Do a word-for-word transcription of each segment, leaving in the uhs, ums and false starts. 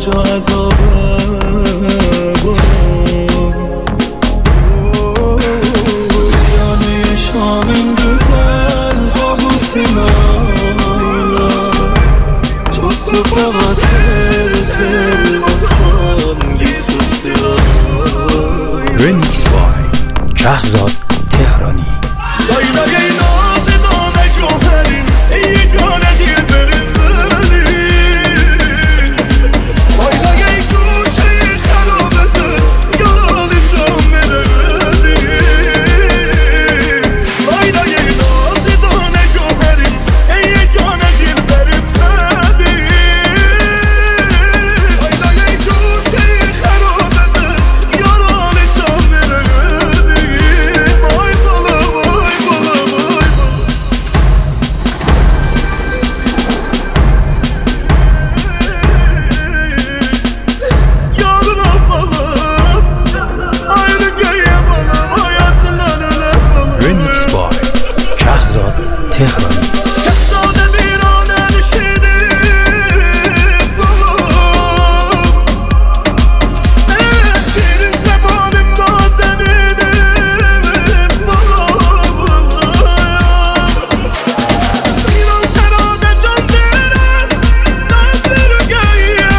کجا عذابه یانه شامین güzel آهو سیمایلا جز تو فقط تل تل باتان گیسوز دیای رمیکس بای شهزاد تهرانی. لایلای نازدان جوهریم ای جان دل بریم لایلای گوشه خرابته یاد جام بردی لایلای نازدان جوهریم ای جان دل بریم لایلای گوشه خرابته یاد جام بردی وای بالا وای بالا وای رمیکس بای شهزاد تهرانی. شهزاده ویرانه نشینیم شیرین زبانیم نازنینیم ایران سراده جان دیرم نظرگیم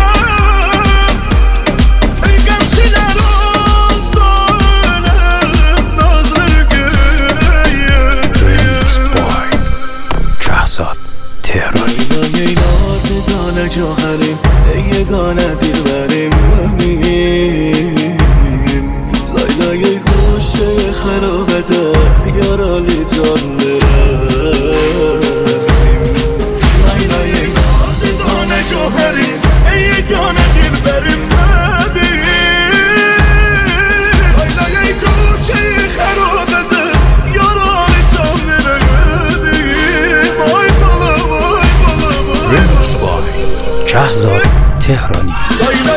ای گمچیلران دارم نظرگیم رمیکس بای شهزاد تهرانی. لایلای نازدان جوهریم ای یگانه دلبریم منیم لایلای گوشه خرابته یارالی جان برم لایلای نازدان جوهریم ای جان دلبریم منیم لایلای گوشه خرابته یارالی جان برم وای بالا وای بالا وای رمیکس بای شهزاد تهرانی.